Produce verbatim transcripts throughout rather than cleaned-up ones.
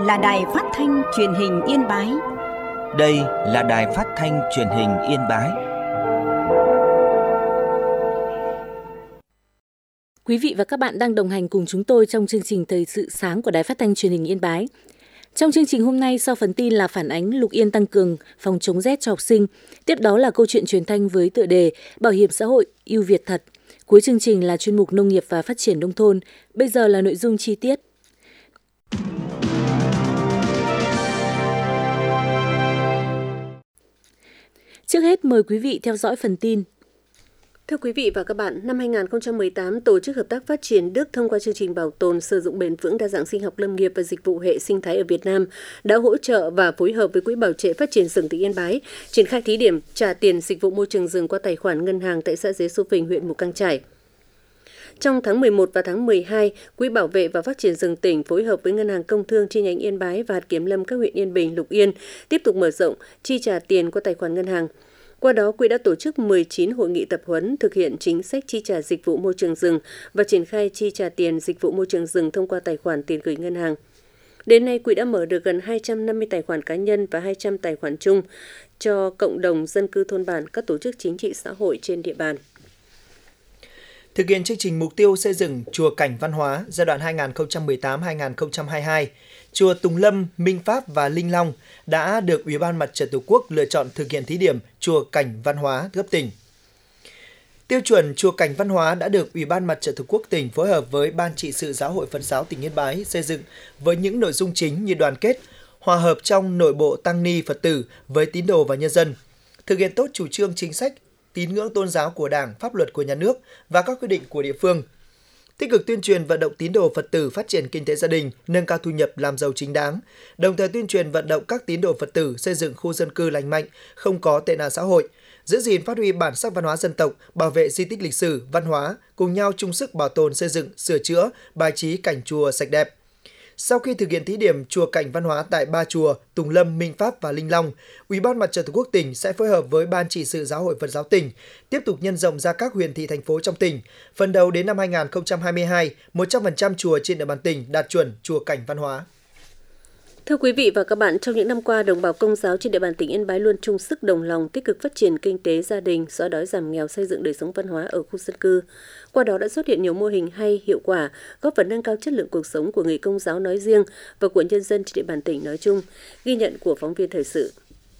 là Đài Phát thanh Truyền hình Yên Bái. Đây là Đài Phát thanh Truyền hình Yên Bái. Quý vị và các bạn đang đồng hành cùng chúng tôi trong chương trình Thời sự sáng của Đài Phát thanh Truyền hình Yên Bái. Trong chương trình hôm nay, sau phần tin là phản ánh Lục Yên tăng cường phòng chống rét cho học sinh. Tiếp đó là câu chuyện truyền thanh với tựa đề Bảo hiểm xã hội ưu việt thật. Cuối chương trình là chuyên mục Nông nghiệp và Phát triển nông thôn. Bây giờ là nội dung chi tiết. Trước hết mời quý vị theo dõi phần tin. Thưa quý vị và các bạn, năm hai nghìn không trăm mười tám, Tổ chức Hợp tác Phát triển Đức thông qua chương trình bảo tồn, sử dụng bền vững đa dạng sinh học lâm nghiệp và dịch vụ hệ sinh thái ở Việt Nam đã hỗ trợ và phối hợp với Quỹ Bảo trợ Phát triển rừng tỉnh Yên Bái triển khai thí điểm trả tiền dịch vụ môi trường rừng qua tài khoản ngân hàng tại xã Dế Xu Phình, huyện Mù Cang Chải. Trong tháng mười một và tháng mười hai, Quỹ Bảo vệ và Phát triển rừng tỉnh phối hợp với Ngân hàng Công thương chi nhánh Yên Bái và hạt kiểm lâm các huyện Yên Bình, Lục Yên tiếp tục mở rộng chi trả tiền qua tài khoản ngân hàng. Qua đó, Quỹ đã tổ chức mười chín hội nghị tập huấn thực hiện chính sách chi trả dịch vụ môi trường rừng và triển khai chi trả tiền dịch vụ môi trường rừng thông qua tài khoản tiền gửi ngân hàng. Đến nay, Quỹ đã mở được gần hai trăm năm mươi tài khoản cá nhân và hai trăm tài khoản chung cho cộng đồng dân cư thôn bản, các tổ chức chính trị xã hội trên địa bàn. Thực hiện chương trình mục tiêu xây dựng chùa cảnh văn hóa giai đoạn hai nghìn không trăm mười tám đến hai nghìn không trăm hai mươi hai, chùa Tùng Lâm, Minh Pháp và Linh Long đã được Ủy ban Mặt trận Tổ quốc lựa chọn thực hiện thí điểm chùa cảnh văn hóa cấp tỉnh. Tiêu chuẩn chùa cảnh văn hóa đã được Ủy ban Mặt trận Tổ quốc tỉnh phối hợp với Ban trị sự Giáo hội Phật giáo tỉnh Yên Bái xây dựng với những nội dung chính như đoàn kết, hòa hợp trong nội bộ tăng ni Phật tử với tín đồ và nhân dân, thực hiện tốt chủ trương chính sách, tín ngưỡng tôn giáo của Đảng, pháp luật của nhà nước và các quy định của địa phương. Tích cực tuyên truyền vận động tín đồ Phật tử phát triển kinh tế gia đình, nâng cao thu nhập làm giàu chính đáng, đồng thời tuyên truyền vận động các tín đồ Phật tử xây dựng khu dân cư lành mạnh, không có tệ nạn xã hội, giữ gìn phát huy bản sắc văn hóa dân tộc, bảo vệ di tích lịch sử, văn hóa, cùng nhau chung sức bảo tồn xây dựng, sửa chữa, bài trí cảnh chùa sạch đẹp. Sau khi thực hiện thí điểm chùa cảnh văn hóa tại ba chùa Tùng Lâm, Minh Pháp và Linh Long, Ủy ban Mặt trận Tổ quốc tỉnh sẽ phối hợp với Ban trị sự Giáo hội Phật giáo tỉnh tiếp tục nhân rộng ra các huyện thị thành phố trong tỉnh. Phần đầu đến năm hai nghìn không trăm hai mươi hai, một trăm phần trăm chùa trên địa bàn tỉnh đạt chuẩn chùa cảnh văn hóa. Thưa quý vị và các bạn, trong những năm qua, đồng bào Công giáo trên địa bàn tỉnh Yên Bái luôn chung sức đồng lòng tích cực phát triển kinh tế gia đình, xóa đói giảm nghèo, xây dựng đời sống văn hóa ở khu dân cư. Qua đó đã xuất hiện nhiều mô hình hay, hiệu quả, góp phần nâng cao chất lượng cuộc sống của người Công giáo nói riêng và của nhân dân trên địa bàn tỉnh nói chung. Ghi nhận của phóng viên thời sự.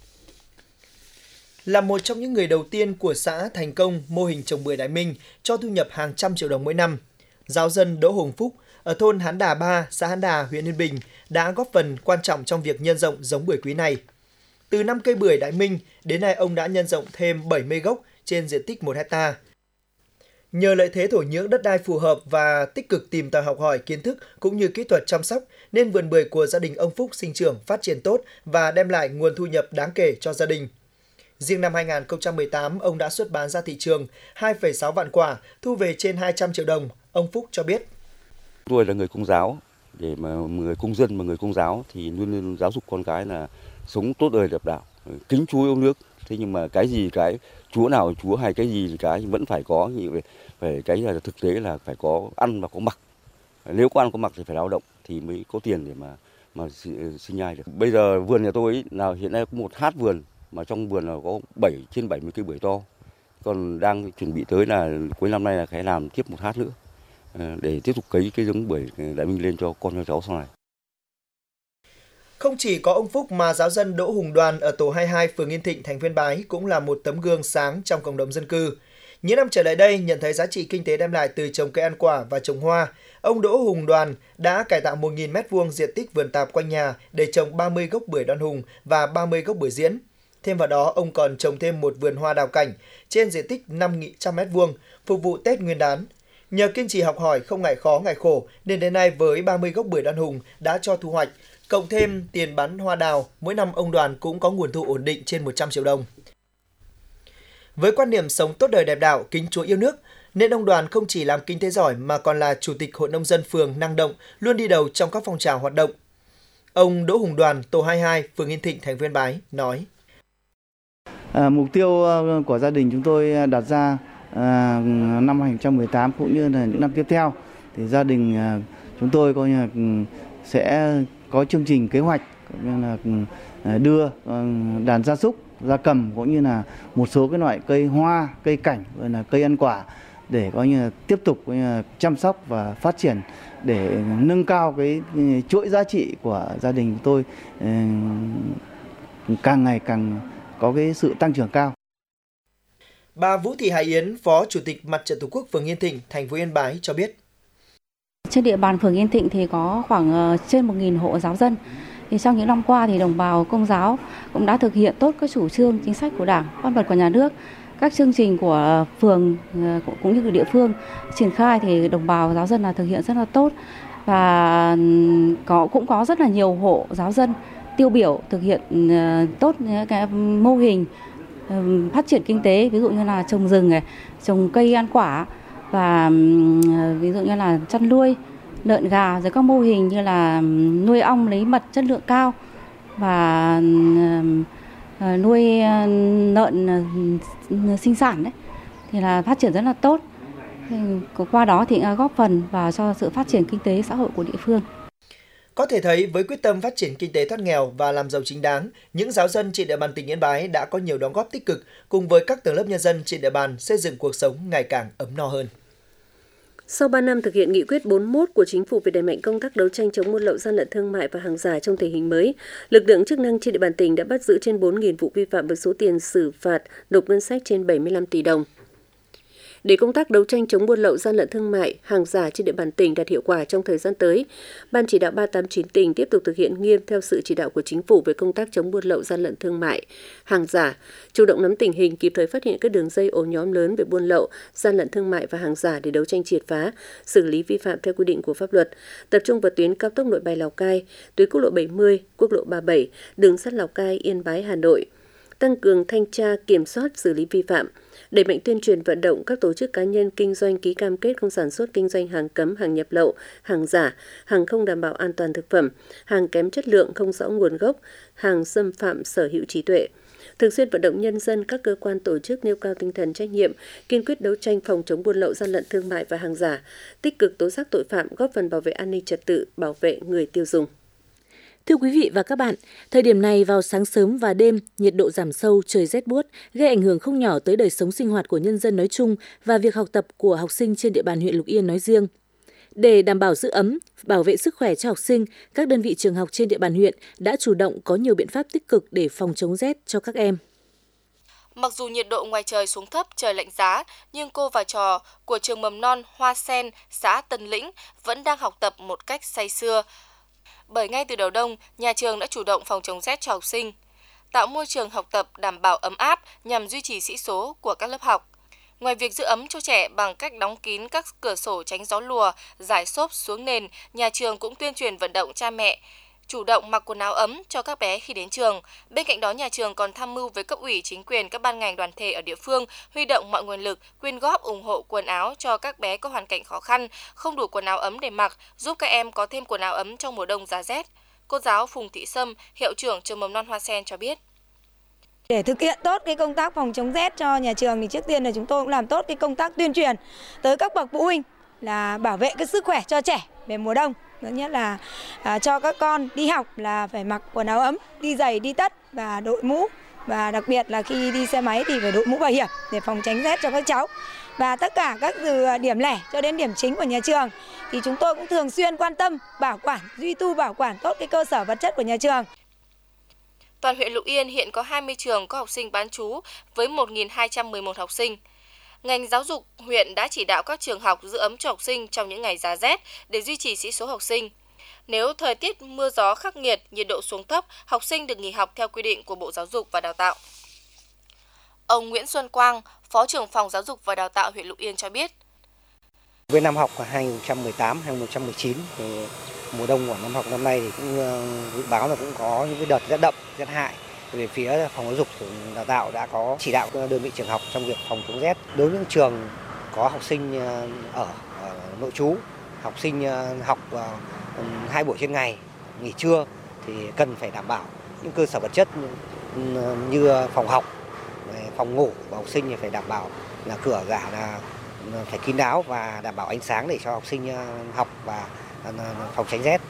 Là một trong những người đầu tiên của xã thành công mô hình trồng bưởi Đại Minh cho thu nhập hàng trăm triệu đồng mỗi năm, giáo dân Đỗ Hồng Phúc ở thôn Hán Đà ba, xã Hán Đà, huyện Yên Bình đã góp phần quan trọng trong việc nhân rộng giống bưởi quý này. Từ năm cây bưởi Đại Minh, đến nay ông đã nhân rộng thêm bảy mươi gốc trên diện tích một hectare. Nhờ lợi thế thổ nhưỡng đất đai phù hợp và tích cực tìm tòi học hỏi kiến thức cũng như kỹ thuật chăm sóc, nên vườn bưởi của gia đình ông Phúc sinh trưởng phát triển tốt và đem lại nguồn thu nhập đáng kể cho gia đình. Riêng năm hai nghìn không trăm mười tám, ông đã xuất bán ra thị trường hai phẩy sáu vạn quả, thu về trên hai trăm triệu đồng. Ông Phúc cho biết. Tôi là người Công giáo, để mà người công dân mà người Công giáo thì luôn luôn giáo dục con cái là sống tốt đời đẹp đạo, kính Chúa yêu nước. Thế nhưng mà cái gì cái Chúa nào Chúa hay cái gì cái vẫn phải có, như vậy phải cái là thực tế là phải có ăn và có mặc. Nếu có ăn có mặc thì phải lao động thì mới có tiền để mà mà sinh nhai được. Bây giờ vườn nhà tôi ấy, là hiện nay có một hát vườn mà trong vườn là có bảy trên bảy mươi cây bưởi to. Còn đang chuẩn bị tới là cuối năm nay là phải làm tiếp một hát nữa để tiếp tục cấy cái giống bưởi Đại Minh lên cho con cho cháu sau này. Không chỉ có ông Phúc mà giáo dân Đỗ Hùng Đoàn ở tổ hai mươi hai phường Yên Thịnh, thành phố Yên Bái cũng là một tấm gương sáng trong cộng đồng dân cư. Những năm trở lại đây, nhận thấy giá trị kinh tế đem lại từ trồng cây ăn quả và trồng hoa, ông Đỗ Hùng Đoàn đã cải tạo một nghìn mét vuông diện tích vườn tạp quanh nhà để trồng ba mươi gốc bưởi Đoan Hùng và ba mươi gốc bưởi diễn. Thêm vào đó, ông còn trồng thêm một vườn hoa đào cảnh trên diện tích năm trăm mét vuông phục vụ Tết Nguyên đán. Nhờ kiên trì học hỏi, không ngại khó ngại khổ nên đến nay với ba mươi gốc bưởi Đoan Hùng đã cho thu hoạch, cộng thêm tiền bán hoa đào, mỗi năm ông Đoàn cũng có nguồn thu ổn định trên một trăm triệu đồng. Với quan niệm sống tốt đời đẹp đạo, kính Chúa yêu nước, nên ông Đoàn không chỉ làm kinh tế giỏi mà còn là chủ tịch Hội nông dân phường năng động, luôn đi đầu trong các phong trào hoạt động. Ông Đỗ Hùng Đoàn, tổ hai mươi hai, phường Yên Thịnh, thành phố Yên Bái nói: À, mục tiêu của gia đình chúng tôi đặt ra à, năm hai nghìn không trăm mười tám cũng như là những năm tiếp theo thì gia đình à, chúng tôi coi như là sẽ có chương trình kế hoạch như là đưa đàn gia súc, gia cầm cũng như là một số cái loại cây hoa, cây cảnh rồi là cây ăn quả để coi như là tiếp tục coi như là chăm sóc và phát triển để nâng cao cái chuỗi giá trị của gia đình tôi càng ngày càng có cái sự tăng trưởng cao. Bà Vũ Thị Hải Yến, Phó Chủ tịch Mặt trận Tổ quốc phường Yên Thịnh, thành phố Yên Bái cho biết. Trên địa bàn phường Yên Thịnh thì có khoảng trên một nghìn hộ giáo dân. Thì trong những năm qua thì đồng bào Công giáo cũng đã thực hiện tốt các chủ trương chính sách của Đảng, pháp luật của nhà nước, các chương trình của phường cũng như của địa phương triển khai thì đồng bào giáo dân là thực hiện rất là tốt, và có cũng có rất là nhiều hộ giáo dân tiêu biểu thực hiện tốt cái mô hình phát triển kinh tế, ví dụ như là trồng rừng này, trồng cây ăn quả, và ví dụ như là chăn nuôi lợn gà, rồi các mô hình như là nuôi ong lấy mật chất lượng cao và nuôi lợn sinh sản đấy, thì là phát triển rất là tốt. Qua đó thì góp phần vào cho sự phát triển kinh tế xã hội của địa phương. Có thể thấy với quyết tâm phát triển kinh tế thoát nghèo và làm giàu chính đáng, những giáo dân trên địa bàn tỉnh Yên Bái đã có nhiều đóng góp tích cực cùng với các tầng lớp nhân dân trên địa bàn xây dựng cuộc sống ngày càng ấm no hơn. Sau ba năm thực hiện nghị quyết bốn mươi mốt của Chính phủ về đẩy mạnh công tác đấu tranh chống buôn lậu, gian lận thương mại và hàng giả trong tình hình mới, lực lượng chức năng trên địa bàn tỉnh đã bắt giữ trên bốn nghìn vụ vi phạm với số tiền xử phạt nộp ngân sách trên bảy mươi lăm tỷ đồng. Để công tác đấu tranh chống buôn lậu, gian lận thương mại, hàng giả trên địa bàn tỉnh đạt hiệu quả trong thời gian tới, Ban chỉ đạo ba tám chín tỉnh tiếp tục thực hiện nghiêm theo sự chỉ đạo của Chính phủ về công tác chống buôn lậu, gian lận thương mại, hàng giả, chủ động nắm tình hình, kịp thời phát hiện các đường dây ổ nhóm lớn về buôn lậu, gian lận thương mại và hàng giả để đấu tranh triệt phá, xử lý vi phạm theo quy định của pháp luật, tập trung vào tuyến cao tốc Nội Bài Lào Cai, tuyến quốc lộ bảy mươi, quốc lộ ba mươi bảy, đường sắt Lào Cai, Yên Bái, Hà Nội, tăng cường thanh tra, kiểm soát, xử lý vi phạm, đẩy mạnh tuyên truyền vận động các tổ chức cá nhân kinh doanh ký cam kết không sản xuất kinh doanh hàng cấm, hàng nhập lậu, hàng giả, hàng không đảm bảo an toàn thực phẩm, hàng kém chất lượng không rõ nguồn gốc, hàng xâm phạm sở hữu trí tuệ. Thường xuyên vận động nhân dân, các cơ quan tổ chức nêu cao tinh thần trách nhiệm, kiên quyết đấu tranh phòng chống buôn lậu, gian lận thương mại và hàng giả, tích cực tố giác tội phạm, góp phần bảo vệ an ninh trật tự, bảo vệ người tiêu dùng. Thưa quý vị và các bạn, thời điểm này vào sáng sớm và đêm, nhiệt độ giảm sâu, trời rét buốt, gây ảnh hưởng không nhỏ tới đời sống sinh hoạt của nhân dân nói chung và việc học tập của học sinh trên địa bàn huyện Lục Yên nói riêng. Để đảm bảo giữ ấm, bảo vệ sức khỏe cho học sinh, các đơn vị trường học trên địa bàn huyện đã chủ động có nhiều biện pháp tích cực để phòng chống rét cho các em. Mặc dù nhiệt độ ngoài trời xuống thấp, trời lạnh giá, nhưng cô và trò của trường mầm non Hoa Sen, xã Tân Lĩnh vẫn đang học tập một cách say sưa. Bởi ngay từ đầu đông, nhà trường đã chủ động phòng chống rét cho học sinh, tạo môi trường học tập đảm bảo ấm áp nhằm duy trì sĩ số của các lớp học. Ngoài việc giữ ấm cho trẻ bằng cách đóng kín các cửa sổ tránh gió lùa, rải xốp xuống nền, nhà trường cũng tuyên truyền vận động cha mẹ chủ động mặc quần áo ấm cho các bé khi đến trường. Bên cạnh đó, nhà trường còn tham mưu với cấp ủy, chính quyền, các ban ngành đoàn thể ở địa phương huy động mọi nguồn lực, quyên góp ủng hộ quần áo cho các bé có hoàn cảnh khó khăn, không đủ quần áo ấm để mặc, giúp các em có thêm quần áo ấm trong mùa đông giá rét. Cô giáo Phùng Thị Sâm, hiệu trưởng trường mầm non Hoa Sen cho biết. Để thực hiện tốt cái công tác phòng chống rét cho nhà trường thì trước tiên là chúng tôi cũng làm tốt cái công tác tuyên truyền tới các bậc phụ huynh là bảo vệ cái sức khỏe cho trẻ về mùa đông. Thứ nhất là à, cho các con đi học là phải mặc quần áo ấm, đi giày, đi tất và đội mũ. Và đặc biệt là khi đi xe máy thì phải đội mũ bảo hiểm để phòng tránh rét cho các cháu. Và tất cả các từ điểm lẻ cho đến điểm chính của nhà trường thì chúng tôi cũng thường xuyên quan tâm, bảo quản, duy tu bảo quản tốt cái cơ sở vật chất của nhà trường. Toàn huyện Lục Yên hiện có hai mươi trường có học sinh bán trú với một nghìn hai trăm mười một học sinh. Ngành giáo dục huyện đã chỉ đạo các trường học giữ ấm cho học sinh trong những ngày giá rét để duy trì sĩ số học sinh. Nếu thời tiết mưa gió khắc nghiệt, nhiệt độ xuống thấp, học sinh được nghỉ học theo quy định của Bộ Giáo dục và Đào tạo. Ông Nguyễn Xuân Quang, Phó trưởng phòng Giáo dục và Đào tạo huyện Lục Yên cho biết. Với năm học hai nghìn không trăm mười tám hai nghìn không trăm mười chín thì mùa đông của năm học năm nay thì cũng dự báo là cũng có những cái đợt rét đậm, rét hại. Về phía phòng giáo dục đào tạo đã có chỉ đạo đơn vị trường học trong việc phòng chống rét. Đối với những trường có học sinh ở, ở nội trú, học sinh học hai buổi trên ngày, nghỉ trưa thì cần phải đảm bảo những cơ sở vật chất như phòng học, phòng ngủ của học sinh thì phải đảm bảo là cửa gả là phải kín đáo và đảm bảo ánh sáng để cho học sinh học và phòng tránh rét.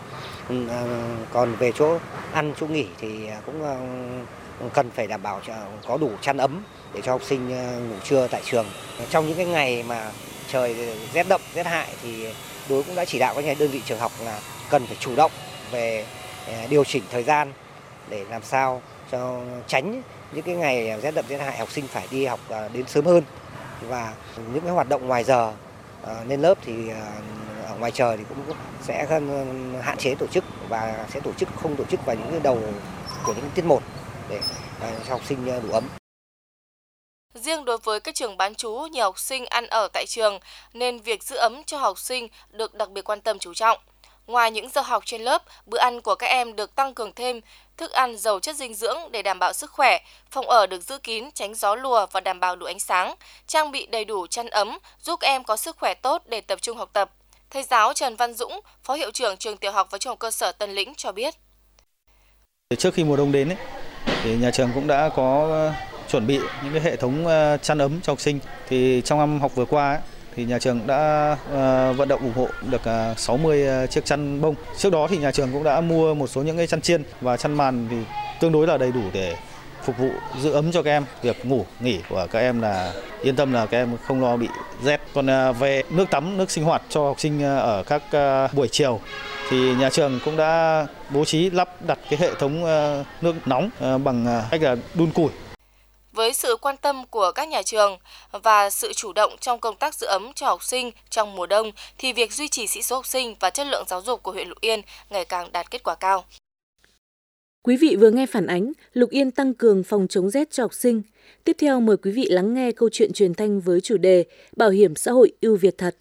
Còn về chỗ ăn, chỗ nghỉ thì cũng cần phải đảm bảo có đủ chăn ấm để cho học sinh ngủ trưa tại trường. Trong những cái ngày mà trời rét đậm, rét hại thì đối cũng đã chỉ đạo các nhà đơn vị trường học là cần phải chủ động về điều chỉnh thời gian để làm sao cho tránh những cái ngày rét đậm, rét hại học sinh phải đi học đến sớm hơn. Và những cái hoạt động ngoài giờ lên lớp thì ở ngoài trời thì cũng sẽ hạn chế tổ chức và sẽ tổ chức không tổ chức vào những cái đầu của những tiết một để cho học sinh đủ ấm. Riêng đối với các trường bán trú, nhiều học sinh ăn ở tại trường nên việc giữ ấm cho học sinh được đặc biệt quan tâm chú trọng. Ngoài những giờ học trên lớp, bữa ăn của các em được tăng cường thêm thức ăn giàu chất dinh dưỡng để đảm bảo sức khỏe, phòng ở được giữ kín, tránh gió lùa và đảm bảo đủ ánh sáng, trang bị đầy đủ chăn ấm giúp các em có sức khỏe tốt để tập trung học tập. Thầy giáo Trần Văn Dũng, Phó Hiệu trưởng Trường Tiểu học và Trung học cơ sở Tân Lĩnh cho biết. Trước khi mùa đông đến ấy, thì nhà trường cũng đã có chuẩn bị những cái hệ thống chăn ấm cho học sinh. Thì trong năm học vừa qua ấy, thì nhà trường đã uh, vận động ủng hộ được uh, sáu mươi uh, chiếc chăn bông. Trước đó thì nhà trường cũng đã mua một số những cái chăn chiên và chăn màn thì tương đối là đầy đủ để phục vụ giữ ấm cho các em. Việc ngủ nghỉ của các em là yên tâm là các em không lo bị rét. Còn uh, về nước tắm, nước sinh hoạt cho học sinh uh, ở các uh, buổi chiều thì nhà trường cũng đã bố trí lắp đặt cái hệ thống uh, nước nóng uh, bằng uh, cách là đun củi. Với sự quan tâm của các nhà trường và sự chủ động trong công tác giữ ấm cho học sinh trong mùa đông thì việc duy trì sĩ số học sinh và chất lượng giáo dục của huyện Lục Yên ngày càng đạt kết quả cao. Quý vị vừa nghe phản ánh Lục Yên tăng cường phòng chống rét cho học sinh. Tiếp theo mời quý vị lắng nghe câu chuyện truyền thanh với chủ đề Bảo hiểm xã hội ưu việt thật.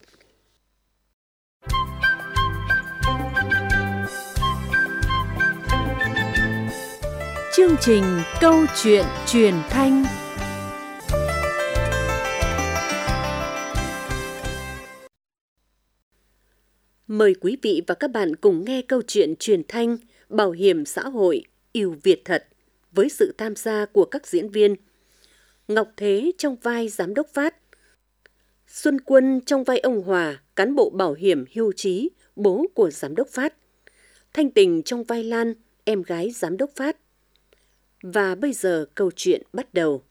Chương trình Câu chuyện truyền thanh. Mời quý vị và các bạn cùng nghe câu chuyện truyền thanh Bảo hiểm xã hội ưu việt thật với sự tham gia của các diễn viên Ngọc Thế trong vai Giám đốc Phát, Xuân Quân trong vai ông Hòa, cán bộ bảo hiểm hưu trí, bố của Giám đốc Phát, Thanh Tình trong vai Lan, em gái Giám đốc Phát. Và bây giờ câu chuyện bắt đầu.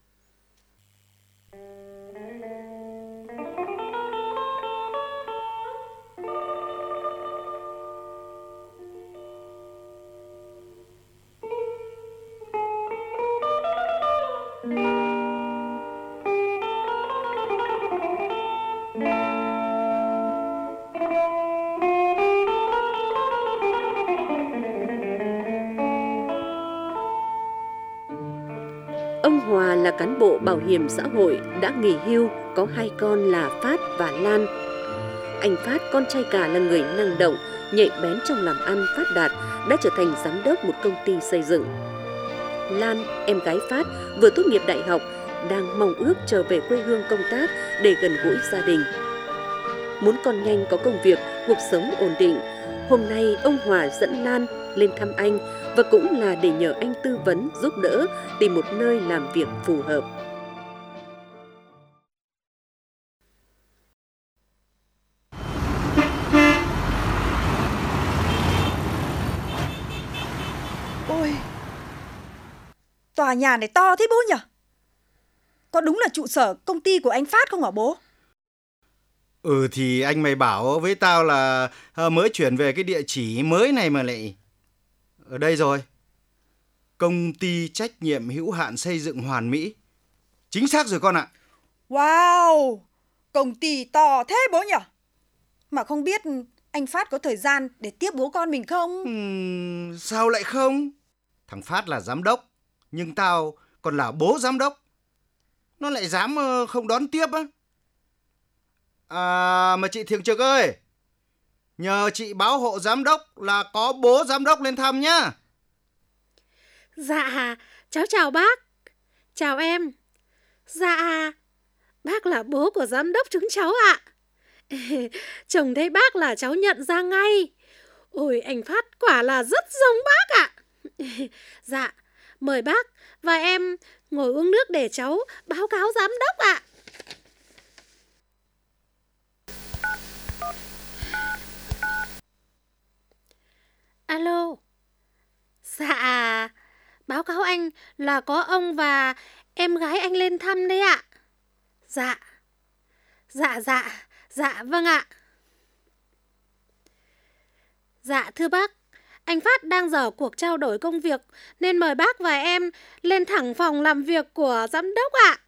Ông Hòa là cán bộ bảo hiểm xã hội đã nghỉ hưu, có hai con là Phát và Lan. Anh Phát, con trai cả, là người năng động, nhạy bén trong làm ăn, phát đạt, đã trở thành giám đốc một công ty xây dựng. Lan, em gái Phát, vừa tốt nghiệp đại học, đang mong ước trở về quê hương công tác để gần gũi gia đình. Muốn con nhanh có công việc, cuộc sống ổn định, hôm nay ông Hòa dẫn Lan lên thăm anh và cũng là để nhờ anh tư vấn, giúp đỡ tìm một nơi làm việc phù hợp. Ôi, tòa nhà này to thế bố nhỉ? Có đúng là trụ sở công ty của anh Phát không hả bố? Ừ thì anh mày bảo với tao là mới chuyển về cái địa chỉ mới này mà lại ở đây rồi. Công ty trách nhiệm hữu hạn xây dựng Hoàn Mỹ. Chính xác rồi con ạ. Wow, công ty to thế bố nhỉ? Mà không biết anh Phát có thời gian để tiếp bố con mình không? Uhm, sao lại không? Thằng Phát là giám đốc, nhưng tao còn là bố giám đốc. Nó lại dám không đón tiếp á. À mà chị Thiện Trực ơi, nhờ chị báo hộ giám đốc là có bố giám đốc lên thăm nhá. Dạ, cháu chào bác. Chào em. Dạ, bác là bố của giám đốc chúng cháu ạ. Chồng thấy bác là cháu nhận ra ngay. Ôi, anh Phát quả là rất giống bác ạ. Dạ, mời bác và em ngồi uống nước để cháu báo cáo giám đốc ạ. Alo, là có ông và em gái anh lên thăm đấy ạ. Dạ, dạ, dạ, dạ, vâng ạ. Dạ thưa bác, anh Phát đang dở cuộc trao đổi công việc nên mời bác và em lên thẳng phòng làm việc của giám đốc ạ.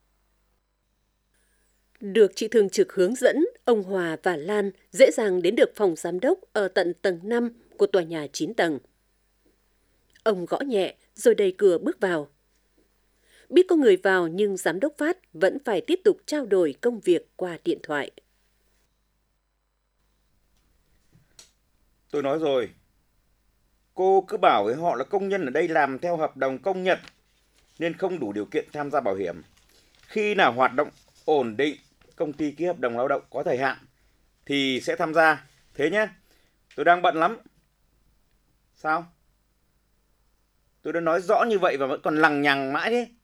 Được chị thường trực hướng dẫn, ông Hòa và Lan dễ dàng đến được phòng giám đốc ở tận tầng năm của tòa nhà chín tầng. Ông gõ nhẹ rồi đẩy cửa bước vào. Biết có người vào nhưng giám đốc Phát vẫn phải tiếp tục trao đổi công việc qua điện thoại. Tôi nói rồi, cô cứ bảo với họ là công nhân ở đây làm theo hợp đồng công nhận nên không đủ điều kiện tham gia bảo hiểm. Khi nào hoạt động ổn định, công ty ký hợp đồng lao động có thời hạn thì sẽ tham gia. Thế nhé, tôi đang bận lắm. Sao? Tôi đã nói rõ như vậy và vẫn còn lằng nhằng mãi thế.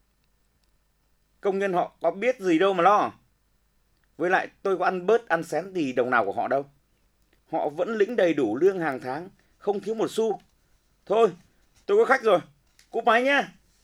Công nhân họ có biết gì đâu mà lo. Với lại tôi có ăn bớt ăn xén gì đồng nào của họ đâu. Họ vẫn lĩnh đầy đủ lương hàng tháng, không thiếu một xu. Thôi, tôi có khách rồi, cúp máy nhé.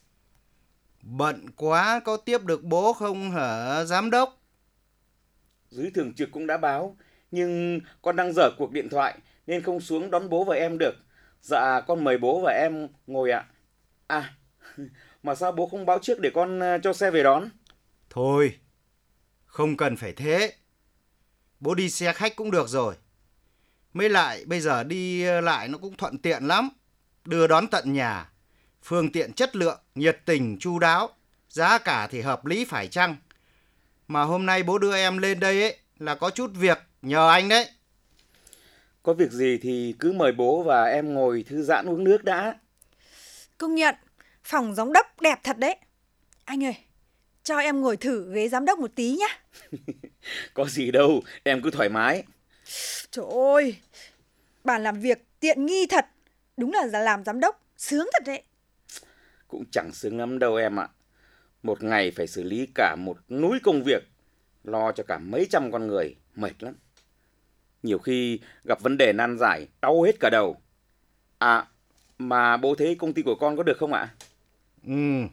Bận quá, có tiếp được bố không hả giám đốc? Dưới thường trực cũng đã báo, nhưng con đang dở cuộc điện thoại nên không xuống đón bố và em được. Dạ, con mời bố và em ngồi ạ. À, mà sao bố không báo trước để con cho xe về đón? Thôi, không cần phải thế. Bố đi xe khách cũng được rồi. Mới lại bây giờ đi lại nó cũng thuận tiện lắm. Đưa đón tận nhà. Phương tiện chất lượng, nhiệt tình, chu đáo. Giá cả thì hợp lý phải chăng. Mà hôm nay bố đưa em lên đây ấy là có chút việc nhờ anh đấy. Có việc gì thì cứ mời bố và em ngồi thư giãn uống nước đã. Công nhận, phòng giám đốc đẹp thật đấy. Anh ơi, cho em ngồi thử ghế giám đốc một tí nhá. Có gì đâu, em cứ thoải mái. Trời ơi, bàn làm việc tiện nghi thật. Đúng là làm giám đốc, sướng thật đấy. Cũng chẳng sướng lắm đâu em ạ. Một ngày phải xử lý cả một núi công việc, lo cho cả mấy trăm con người, mệt lắm. Nhiều khi gặp vấn đề nan giải, đau hết cả đầu. À, mà bố thấy công ty của con có được không ạ? Ừ,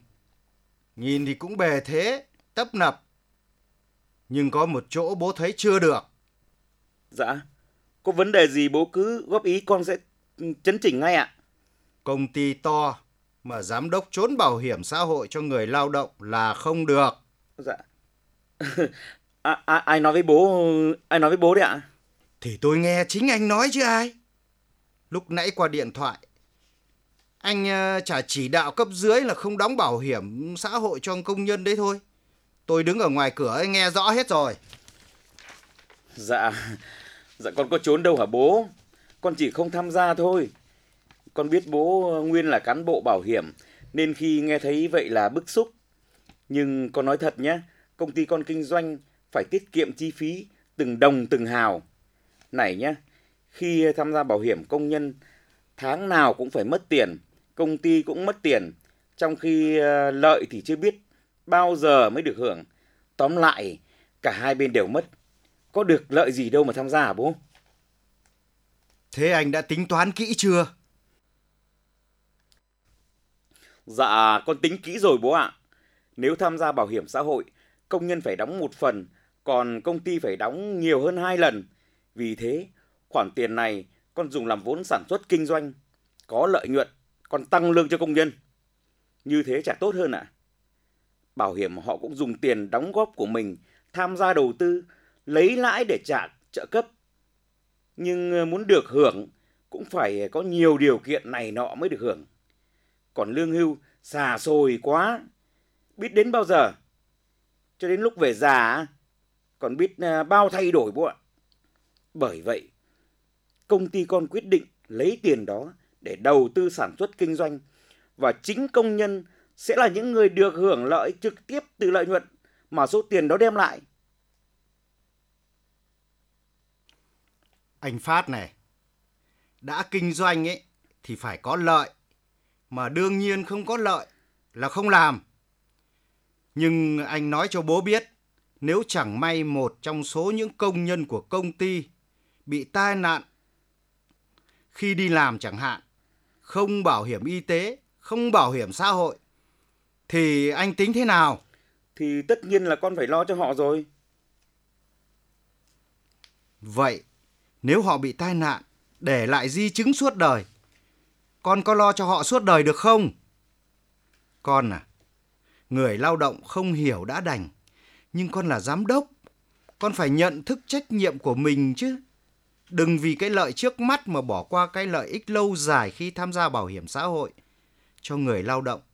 nhìn thì cũng bề thế, tấp nập. Nhưng có một chỗ bố thấy chưa được. Dạ, có vấn đề gì bố cứ góp ý con sẽ chấn chỉnh ngay ạ. Công ty to mà giám đốc trốn bảo hiểm xã hội cho người lao động là không được. Dạ. à, à, ai nói với bố, ai nói với bố đấy ạ? Thì tôi nghe chính anh nói chứ ai. Lúc nãy qua điện thoại, anh uh, chả chỉ đạo cấp dưới là không đóng bảo hiểm xã hội cho công nhân đấy thôi. Tôi đứng ở ngoài cửa ấy, nghe rõ hết rồi. Dạ, dạ con có trốn đâu hả bố? Con chỉ không tham gia thôi. Con biết bố nguyên là cán bộ bảo hiểm nên khi nghe thấy vậy là bức xúc. Nhưng con nói thật nhé, công ty con kinh doanh phải tiết kiệm chi phí từng đồng từng hào. Này nhé, khi tham gia bảo hiểm công nhân tháng nào cũng phải mất tiền, công ty cũng mất tiền, trong khi lợi thì chưa biết bao giờ mới được hưởng. Tóm lại, cả hai bên đều mất. Có được lợi gì đâu mà tham gia hả bố? Thế anh đã tính toán kỹ chưa? Dạ, con tính kỹ rồi bố ạ. Nếu tham gia bảo hiểm xã hội, công nhân phải đóng một phần, còn công ty phải đóng nhiều hơn hai lần. Vì thế, khoản tiền này con dùng làm vốn sản xuất kinh doanh. Có lợi nhuận, con tăng lương cho công nhân. Như thế chả tốt hơn ạ? À? Bảo hiểm họ cũng dùng tiền đóng góp của mình, tham gia đầu tư, lấy lãi để trả trợ cấp. Nhưng muốn được hưởng cũng phải có nhiều điều kiện này nọ mới được hưởng. Còn lương hưu xà xồi quá, biết đến bao giờ? Cho đến lúc về già còn biết bao thay đổi bố ạ. Bởi vậy, công ty con quyết định lấy tiền đó để đầu tư sản xuất kinh doanh, và chính công nhân sẽ là những người được hưởng lợi trực tiếp từ lợi nhuận mà số tiền đó đem lại. Anh Phát này, đã kinh doanh ấy thì phải có lợi, mà đương nhiên không có lợi là không làm. Nhưng anh nói cho bố biết, nếu chẳng may một trong số những công nhân của công ty bị tai nạn khi đi làm chẳng hạn, không bảo hiểm y tế, không bảo hiểm xã hội, Thì anh tính thế nào? Thì tất nhiên là con phải lo cho họ rồi. Vậy, nếu họ bị tai nạn, để lại di chứng suốt đời, con có lo cho họ suốt đời được không? Con à, người lao động không hiểu đã đành, nhưng con là giám đốc, con phải nhận thức trách nhiệm của mình chứ. Đừng vì cái lợi trước mắt mà bỏ qua cái lợi ích lâu dài khi tham gia bảo hiểm xã hội cho người lao động.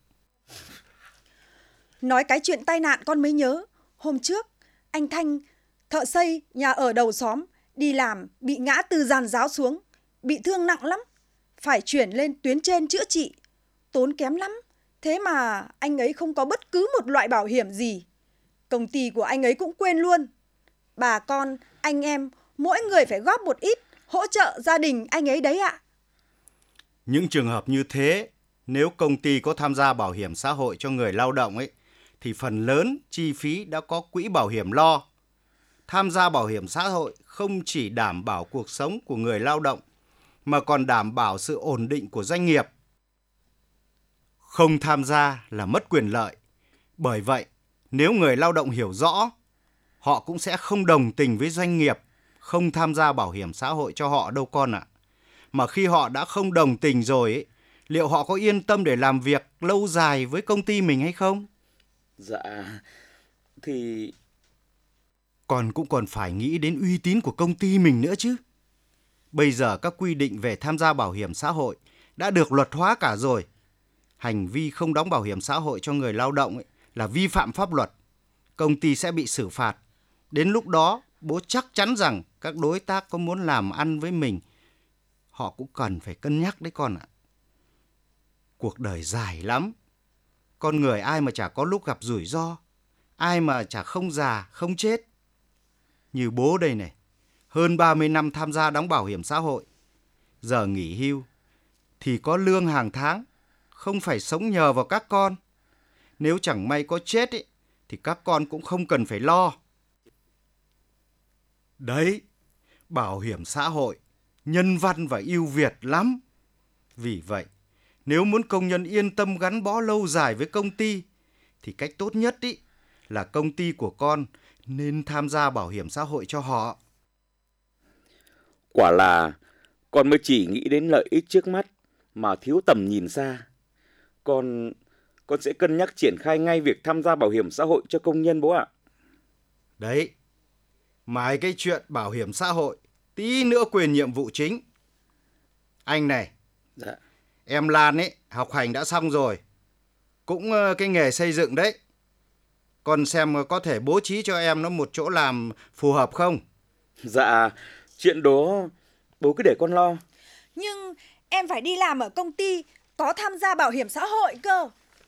Nói cái chuyện tai nạn con mới nhớ. Hôm trước, anh Thanh, thợ xây nhà ở đầu xóm, đi làm bị ngã từ giàn giáo xuống, bị thương nặng lắm. Phải chuyển lên tuyến trên chữa trị, tốn kém lắm. Thế mà anh ấy không có bất cứ một loại bảo hiểm gì. Công ty của anh ấy cũng quên luôn. Bà con, anh em, mỗi người phải góp một ít, hỗ trợ gia đình anh ấy đấy ạ. Những trường hợp như thế, nếu công ty có tham gia bảo hiểm xã hội cho người lao động ấy, thì phần lớn chi phí đã có quỹ bảo hiểm lo. Tham gia bảo hiểm xã hội không chỉ đảm bảo cuộc sống của người lao động, mà còn đảm bảo sự ổn định của doanh nghiệp. Không tham gia là mất quyền lợi. Bởi vậy, nếu người lao động hiểu rõ, họ cũng sẽ không đồng tình với doanh nghiệp không tham gia bảo hiểm xã hội cho họ đâu con ạ. Mà khi họ đã không đồng tình rồi ấy, liệu họ có yên tâm để làm việc lâu dài với công ty mình hay không? Dạ, thì... Còn cũng còn phải nghĩ đến uy tín của công ty mình nữa chứ. Bây giờ các quy định về tham gia bảo hiểm xã hội đã được luật hóa cả rồi. Hành vi không đóng bảo hiểm xã hội cho người lao động ấy là vi phạm pháp luật. Công ty sẽ bị xử phạt. Đến lúc đó, bố chắc chắn rằng các đối tác có muốn làm ăn với mình, họ cũng cần phải cân nhắc đấy con ạ. Cuộc đời dài lắm. Con người ai mà chả có lúc gặp rủi ro, ai mà chả không già, không chết. Như bố đây này, hơn ba mươi năm tham gia đóng bảo hiểm xã hội. Giờ nghỉ hưu thì có lương hàng tháng, không phải sống nhờ vào các con. Nếu chẳng may có chết ấy, thì các con cũng không cần phải lo. Đấy, bảo hiểm xã hội nhân văn và ưu việt lắm. Vì vậy, nếu muốn công nhân yên tâm gắn bó lâu dài với công ty, thì cách tốt nhất ý là công ty của con nên tham gia bảo hiểm xã hội cho họ. Quả là con mới chỉ nghĩ đến lợi ích trước mắt mà thiếu tầm nhìn xa. Con, con sẽ cân nhắc triển khai ngay việc tham gia bảo hiểm xã hội cho công nhân bố ạ. Đấy, ngoài cái chuyện bảo hiểm xã hội, tí nữa quyền nhiệm vụ chính. Anh này, dạ. Em Lan ấy, học hành đã xong rồi. Cũng cái nghề xây dựng đấy. Con xem có thể bố trí cho em nó một chỗ làm phù hợp không? Dạ, chuyện đó bố cứ để con lo. Nhưng em phải đi làm ở công ty có tham gia bảo hiểm xã hội cơ.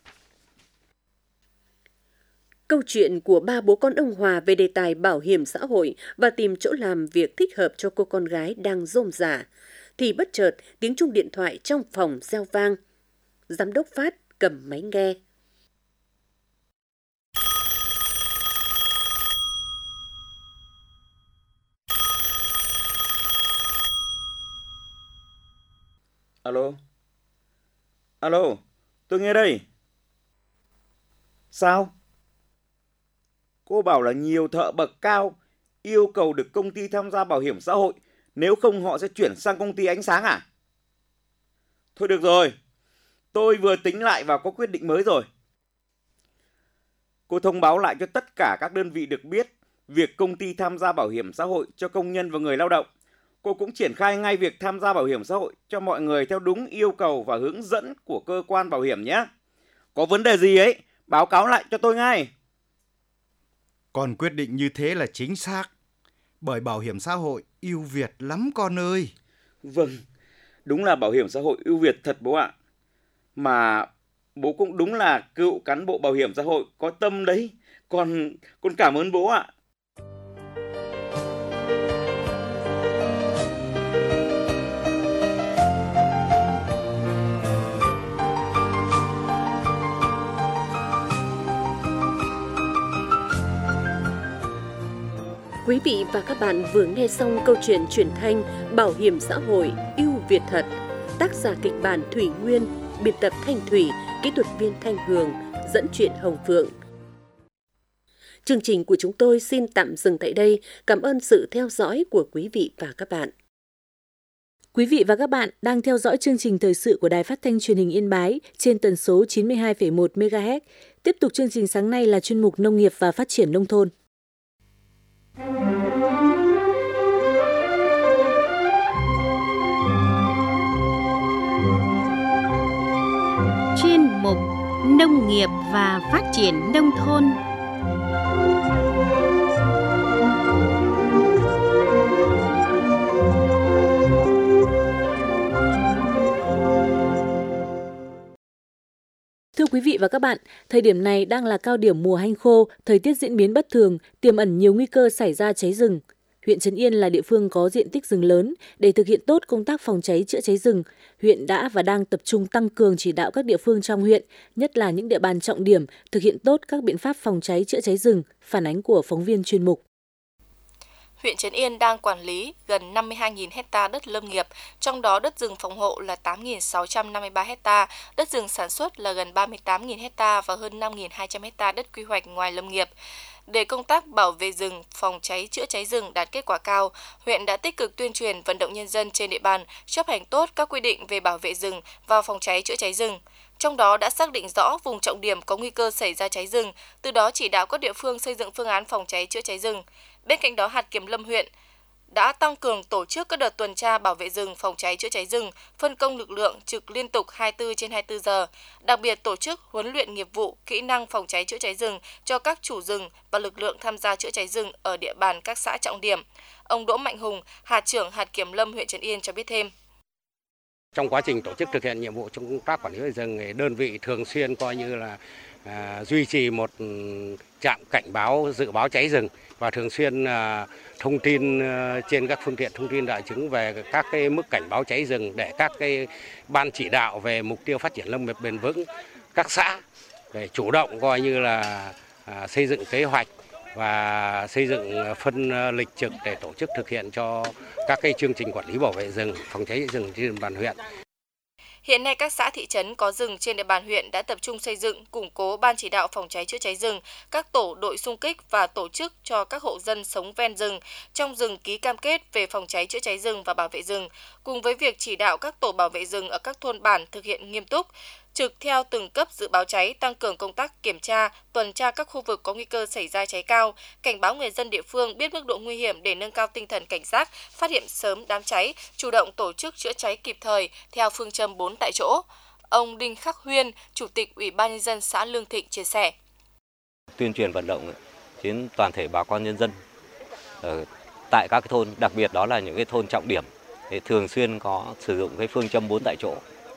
Câu chuyện của ba bố con ông Hòa về đề tài bảo hiểm xã hội và tìm chỗ làm việc thích hợp cho cô con gái đang rôm rả, thì bất chợt tiếng chuông điện thoại trong phòng reo vang. Giám đốc Phát cầm máy nghe. Alo? Alo, tôi nghe đây. Sao? Cô bảo là nhiều thợ bậc cao yêu cầu được công ty tham gia bảo hiểm xã hội, nếu không họ sẽ chuyển sang công ty ánh sáng à? Thôi được rồi, tôi vừa tính lại và có quyết định mới rồi. Cô thông báo lại cho tất cả các đơn vị được biết việc công ty tham gia bảo hiểm xã hội cho công nhân và người lao động. Cô cũng triển khai ngay việc tham gia bảo hiểm xã hội cho mọi người theo đúng yêu cầu và hướng dẫn của cơ quan bảo hiểm nhé. Có vấn đề gì ấy, báo cáo lại cho tôi ngay. Con quyết định như thế là chính xác. Bởi bảo hiểm xã hội ưu việt lắm con ơi. Vâng, đúng là bảo hiểm xã hội ưu việt thật bố ạ. Mà bố cũng đúng là cựu cán bộ bảo hiểm xã hội có tâm đấy. Con, con cảm ơn bố ạ. Quý vị và các bạn vừa nghe xong câu chuyện truyền thanh Bảo hiểm xã hội ưu việt thật. Tác giả kịch bản Thủy Nguyên, biên tập Thanh Thủy, kỹ thuật viên Thanh Hường, dẫn chuyện Hồng Phượng. Chương trình của chúng tôi xin tạm dừng tại đây. Cảm ơn sự theo dõi của quý vị và các bạn. Quý vị và các bạn đang theo dõi chương trình thời sự của Đài Phát thanh Truyền hình Yên Bái trên tần số chín mươi hai phẩy một mê ga héc. Tiếp tục chương trình sáng nay là chuyên mục Nông nghiệp và Phát triển nông thôn. Chuyên mục Nông nghiệp và Phát triển nông thôn. Thưa quý vị và các bạn, thời điểm này đang là cao điểm mùa hanh khô, thời tiết diễn biến bất thường, tiềm ẩn nhiều nguy cơ xảy ra cháy rừng. Huyện Trấn Yên là địa phương có diện tích rừng lớn. Để thực hiện tốt công tác phòng cháy chữa cháy rừng, huyện đã và đang tập trung tăng cường chỉ đạo các địa phương trong huyện, nhất là những địa bàn trọng điểm, thực hiện tốt các biện pháp phòng cháy chữa cháy rừng, phản ánh của phóng viên chuyên mục. Huyện Trấn Yên đang quản lý gần năm mươi hai nghìn ha đất lâm nghiệp, trong đó đất rừng phòng hộ là tám nghìn sáu trăm năm mươi ba ha, đất rừng sản xuất là gần ba mươi tám nghìn ha và hơn năm nghìn hai trăm ha đất quy hoạch ngoài lâm nghiệp. Để công tác bảo vệ rừng, phòng cháy chữa cháy rừng đạt kết quả cao, huyện đã tích cực tuyên truyền vận động nhân dân trên địa bàn chấp hành tốt các quy định về bảo vệ rừng và phòng cháy chữa cháy rừng. Trong đó đã xác định rõ vùng trọng điểm có nguy cơ xảy ra cháy rừng, từ đó chỉ đạo các địa phương xây dựng phương án phòng cháy chữa cháy rừng. Bên cạnh đó, hạt kiểm lâm huyện đã tăng cường tổ chức các đợt tuần tra bảo vệ rừng, phòng cháy chữa cháy rừng, phân công lực lượng trực liên tục hai mươi tư trên hai mươi tư giờ, đặc biệt tổ chức huấn luyện nghiệp vụ, kỹ năng phòng cháy chữa cháy rừng cho các chủ rừng và lực lượng tham gia chữa cháy rừng ở địa bàn các xã trọng điểm. Ông Đỗ Mạnh Hùng, hạt trưởng hạt kiểm lâm huyện Trấn Yên cho biết thêm. Trong quá trình tổ chức thực hiện nhiệm vụ trong công tác quản lý rừng, đơn vị thường xuyên coi như là à, duy trì một trạm cảnh báo dự báo cháy rừng và thường xuyên à, thông tin à, trên các phương tiện thông tin đại chúng về các cái mức cảnh báo cháy rừng để các cái ban chỉ đạo về mục tiêu phát triển lâm nghiệp bền vững các xã để chủ động coi như là à, xây dựng kế hoạch và xây dựng phân lịch trực để tổ chức thực hiện cho các cái chương trình quản lý bảo vệ rừng, phòng cháy rừng trên địa bàn huyện. Hiện nay các xã thị trấn có rừng trên địa bàn huyện đã tập trung xây dựng, củng cố ban chỉ đạo phòng cháy chữa cháy rừng, các tổ đội xung kích và tổ chức cho các hộ dân sống ven rừng, trong rừng ký cam kết về phòng cháy chữa cháy rừng và bảo vệ rừng, cùng với việc chỉ đạo các tổ bảo vệ rừng ở các thôn bản thực hiện nghiêm túc, trực theo từng cấp dự báo cháy, tăng cường công tác kiểm tra, tuần tra các khu vực có nguy cơ xảy ra cháy cao, cảnh báo người dân địa phương biết mức độ nguy hiểm để nâng cao tinh thần cảnh giác, phát hiện sớm đám cháy, chủ động tổ chức chữa cháy kịp thời theo phương châm bốn tại chỗ. Ông Đinh Khắc Huyên, Chủ tịch Ủy ban nhân dân xã Lương Thịnh chia sẻ. Tuyên truyền vận động đến toàn thể bà con nhân dân ở tại các cái thôn, đặc biệt đó là những cái thôn trọng điểm, để thường xuyên có sử dụng cái phương châm bốn tại chỗ.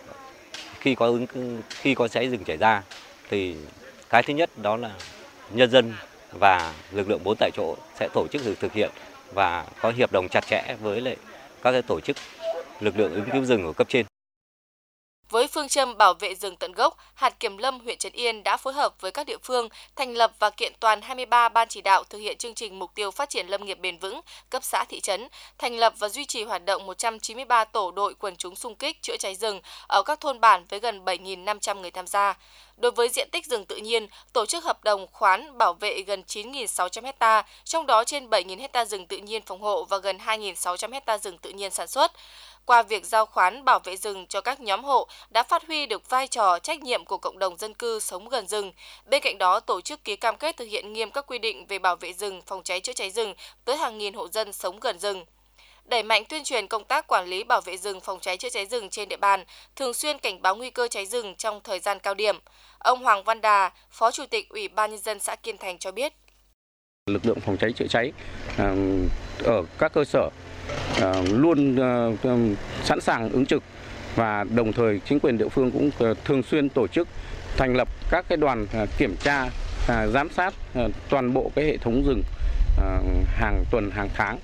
Khi có ứng khi có cháy rừng xảy ra thì cái thứ nhất đó là nhân dân và lực lượng bốn tại chỗ sẽ tổ chức thực hiện và có hiệp đồng chặt chẽ với lại các cái tổ chức lực lượng ứng cứu rừng ở cấp trên. Với phương châm bảo vệ rừng tận gốc, hạt kiểm lâm huyện Trấn Yên đã phối hợp với các địa phương thành lập và kiện toàn hai mươi ba ban chỉ đạo thực hiện chương trình mục tiêu phát triển lâm nghiệp bền vững cấp xã thị trấn, thành lập và duy trì hoạt động một trăm chín mươi ba tổ đội quần chúng xung kích chữa cháy rừng ở các thôn bản với gần bảy nghìn năm trăm người tham gia. Đối với diện tích rừng tự nhiên, tổ chức hợp đồng khoán bảo vệ gần chín nghìn sáu trăm ha, trong đó trên bảy nghìn ha rừng tự nhiên phòng hộ và gần hai nghìn sáu trăm ha rừng tự nhiên sản xuất. Qua việc giao khoán bảo vệ rừng cho các nhóm hộ đã phát huy được vai trò trách nhiệm của cộng đồng dân cư sống gần rừng. Bên cạnh đó, tổ chức ký cam kết thực hiện nghiêm các quy định về bảo vệ rừng, phòng cháy chữa cháy rừng tới hàng nghìn hộ dân sống gần rừng. Đẩy mạnh tuyên truyền công tác quản lý bảo vệ rừng, phòng cháy chữa cháy rừng trên địa bàn, thường xuyên cảnh báo nguy cơ cháy rừng trong thời gian cao điểm. Ông Hoàng Văn Đà, Phó Chủ tịch Ủy ban nhân dân xã Kiên Thành cho biết. Lực lượng phòng cháy chữa cháy ở các cơ sở luôn sẵn sàng ứng trực và đồng thời chính quyền địa phương cũng thường xuyên tổ chức thành lập các cái đoàn kiểm tra, giám sát toàn bộ cái hệ thống rừng hàng tuần, hàng tháng.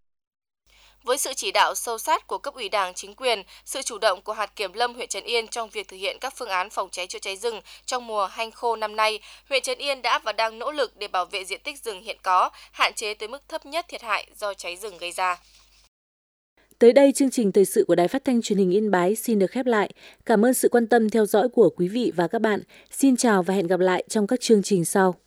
Với sự chỉ đạo sâu sát của cấp ủy Đảng, chính quyền, sự chủ động của hạt kiểm lâm huyện Trấn Yên trong việc thực hiện các phương án phòng cháy chữa cháy rừng trong mùa hanh khô năm nay, huyện Trấn Yên đã và đang nỗ lực để bảo vệ diện tích rừng hiện có, hạn chế tới mức thấp nhất thiệt hại do cháy rừng gây ra. Tới đây, chương trình thời sự của Đài Phát thanh Truyền hình Yên Bái xin được khép lại. Cảm ơn sự quan tâm theo dõi của quý vị và các bạn. Xin chào và hẹn gặp lại trong các chương trình sau.